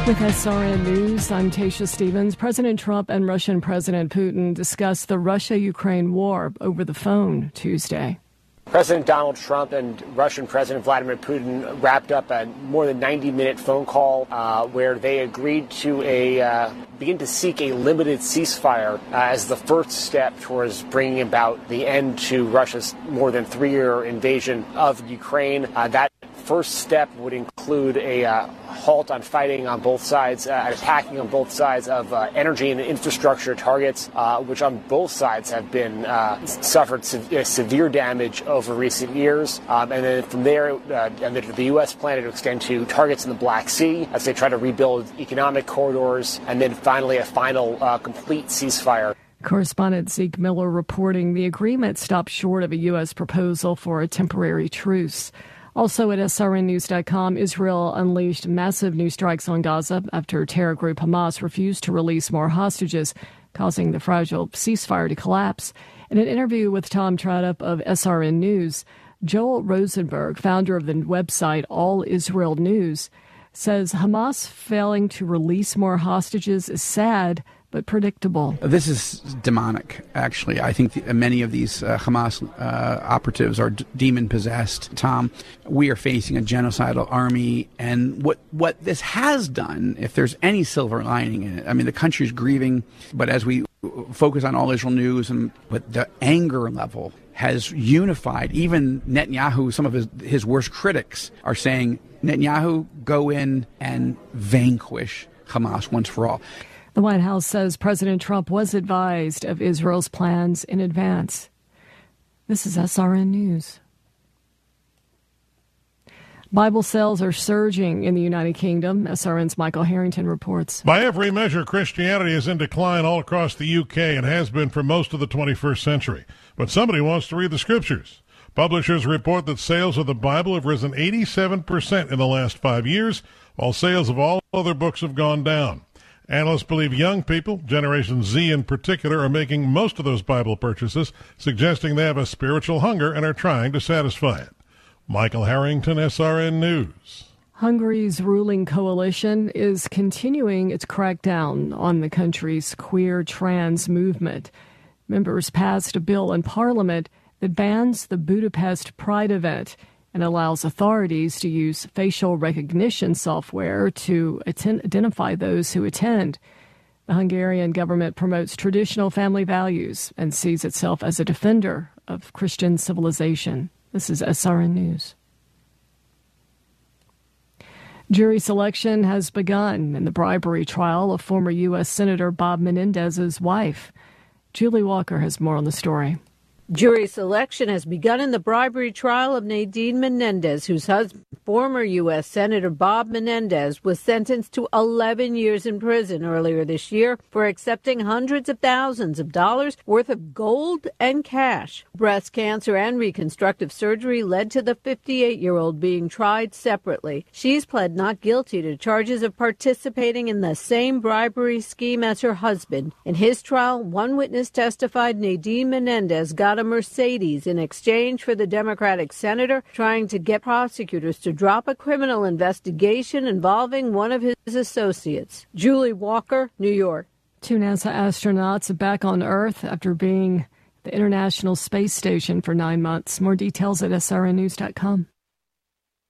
With SRN News, I'm Tasha Stevens. President Trump and Russian President Putin discussed the Russia-Ukraine war over the phone Tuesday. President Donald Trump and Russian President Vladimir Putin wrapped up a more than 90-minute phone call where they agreed to begin to seek a limited ceasefire as the first step towards bringing about the end to Russia's more than 3-year invasion of Ukraine. That first step would include a halt on fighting on both sides, attacking on both sides of energy and infrastructure targets, which on both sides have been suffered severe damage over recent years. And then from there, the U.S. planned to extend to targets in the Black Sea as they try to rebuild economic corridors, and then finally a final complete ceasefire. Correspondent Zeke Miller reporting the agreement stopped short of a U.S. proposal for a temporary truce. Also at srnnews.com, Israel unleashed massive new strikes on Gaza after terror group Hamas refused to release more hostages, causing the fragile ceasefire to collapse. In an interview with Tom Tradup of SRN News, Joel Rosenberg, founder of the website All Israel News, says Hamas failing to release more hostages is sad but predictable. This is demonic, actually. I think many of these Hamas operatives are demon-possessed, Tom. We are facing a genocidal army, and what this has done, if there's any silver lining in it, I mean, the country's grieving, but as we focus on All Israel News, but the anger level has unified. Even Netanyahu, some of his worst critics are saying, Netanyahu, go in and vanquish Hamas once for all. The White House says President Trump was advised of Israel's plans in advance. This is SRN News. Bible sales are surging in the United Kingdom. SRN's Michael Harrington reports. By every measure, Christianity is in decline all across the UK and has been for most of the 21st century. But somebody wants to read the scriptures. Publishers report that sales of the Bible have risen 87% in the last 5 years, while sales of all other books have gone down. Analysts believe young people, Generation Z in particular, are making most of those Bible purchases, suggesting they have a spiritual hunger and are trying to satisfy it. Michael Harrington, SRN News. Hungary's ruling coalition is continuing its crackdown on the country's queer trans movement. Members passed a bill in Parliament that bans the Budapest Pride event and allows authorities to use facial recognition software to identify those who attend. The Hungarian government promotes traditional family values and sees itself as a defender of Christian civilization. This is SRN News. Jury selection has begun in the bribery trial of former U.S. Senator Bob Menendez's wife. Julie Walker has more on the story. Jury selection has begun in the bribery trial of Nadine Menendez, whose husband, former U.S. Senator Bob Menendez, was sentenced to 11 years in prison earlier this year for accepting hundreds of thousands of dollars worth of gold and cash. Breast cancer and reconstructive surgery led to the 58-year-old being tried separately. She's pled not guilty to charges of participating in the same bribery scheme as her husband. In his trial, one witness testified Nadine Menendez got a Mercedes in exchange for the Democratic senator, trying to get prosecutors to drop a criminal investigation involving one of his associates. Julie Walker, New York. 2 NASA astronauts are back on Earth after being at the International Space Station for 9 months. More details at srnnews.com.